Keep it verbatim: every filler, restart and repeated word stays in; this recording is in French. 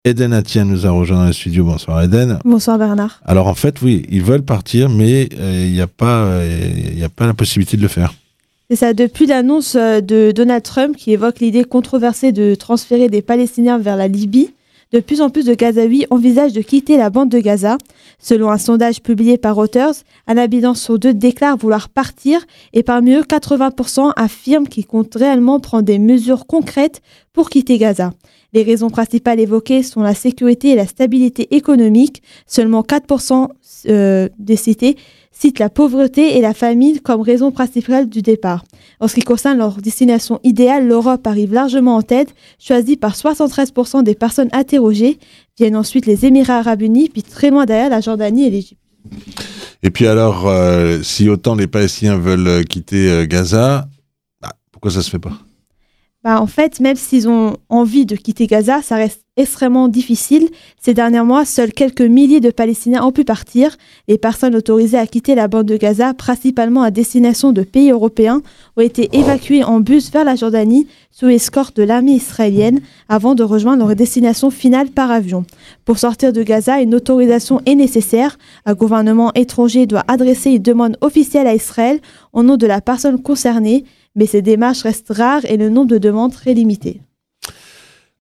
Eden Attia nous a rejoint dans le studio. Bonsoir Eden. Bonsoir Bernard. Alors en fait, oui, ils veulent partir, mais il euh, n'y a pas, il euh, a pas la possibilité de le faire. C'est ça, depuis l'annonce de Donald Trump qui évoque l'idée controversée de transférer des Palestiniens vers la Libye, de plus en plus de Gazaouis envisagent de quitter la bande de Gaza. Selon un sondage publié par Reuters, un habitant sur deux déclare vouloir partir et parmi eux, quatre-vingts pour cent affirment qu'ils comptent réellement prendre des mesures concrètes pour quitter Gaza. Les raisons principales évoquées sont la sécurité et la stabilité économique. Seulement quatre pour cent euh, des cités citent la pauvreté et la famine comme raison principale du départ. En ce qui concerne leur destination idéale, l'Europe arrive largement en tête, choisie par soixante-treize pour cent des personnes interrogées. Viennent ensuite les Émirats arabes unis, puis très loin derrière la Jordanie et l'Égypte. Et puis alors, euh, si autant les Palestiniens veulent quitter euh, Gaza, bah, pourquoi ça ne se fait pas ? Bah, en fait, même s'ils ont envie de quitter Gaza, ça reste extrêmement difficile. Ces derniers mois, seuls quelques milliers de Palestiniens ont pu partir. Les personnes autorisées à quitter la bande de Gaza, principalement à destination de pays européens, ont été évacuées en bus vers la Jordanie sous escorte de l'armée israélienne avant de rejoindre leur destination finale par avion. Pour sortir de Gaza, une autorisation est nécessaire. Un gouvernement étranger doit adresser une demande officielle à Israël au nom de la personne concernée. Mais ces démarches restent rares et le nombre de demandes très limité.